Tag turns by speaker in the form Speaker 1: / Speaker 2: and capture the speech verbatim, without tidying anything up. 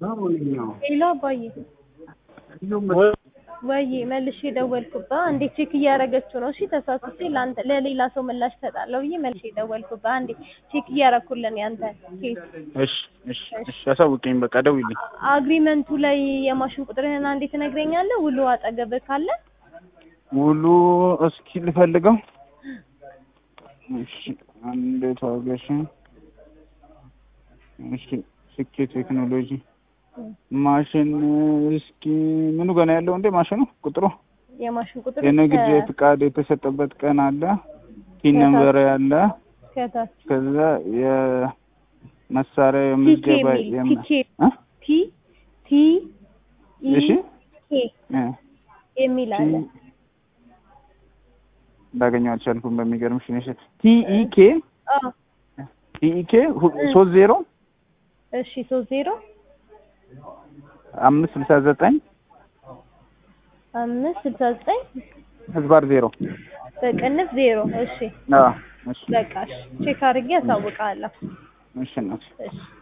Speaker 1: ሄሎ አባዬ ወይ መልሼ ደወልኩባ እንዴ ቼክ እያረገችው ነው። እሺ ተሳስቼ ላንተ ለሌላ ሰው ምላሽ ተጣለው ብዬ መልሼ ደወልኩባ አንዴ ቼክ እያረኩልን ያንተ ኬስ።
Speaker 2: እሺ እሺ እሺ አሳውቀኝ በቃ ደውይልኝ።
Speaker 1: አግሪመንቱ ላይ የማሽን ቁጥርህን አንዴ ትነግረኛለህ? ውሉ አጠገብህ ካለ
Speaker 2: ውሉ እስኪ ልፈልገው። እሺ አንዴ ታገሽ። እሺ ስኬ ቴክኖሎጂ ማሽን እስኪ ምኑ ገና ያለው እንደ ማሽኑ ቁጥሩ
Speaker 1: የማሽን ቁጥሩ
Speaker 2: የንግድ ፍቃድ የተሰጠበት ቀን አለ። ፒን ነምበር ያለ
Speaker 1: ከታች
Speaker 2: ከዛ የመሳሪያ የምዝገባ
Speaker 1: ቲ ቲ
Speaker 2: እሺ
Speaker 1: ኬ የሚል አለ።
Speaker 2: እንዳገኘው አልቻልኩም በሚገርምሽ ነሽ። ቲ ኢ ኬ አዎ ቲ ኢ ኬ ሶስት ዜሮ
Speaker 1: እሺ ሶስት ዜሮ
Speaker 2: አምስት ስልሳ ዘጠኝ
Speaker 1: አምስት ስልሳ ዘጠኝ
Speaker 2: ህዝባር ዜሮ
Speaker 1: በቅንፍ ዜሮ እሺ
Speaker 2: አዎ እሺ
Speaker 1: በቃ ቼክ አድርጌ አሳውቃለሁ።
Speaker 2: እሺ ነው እሺ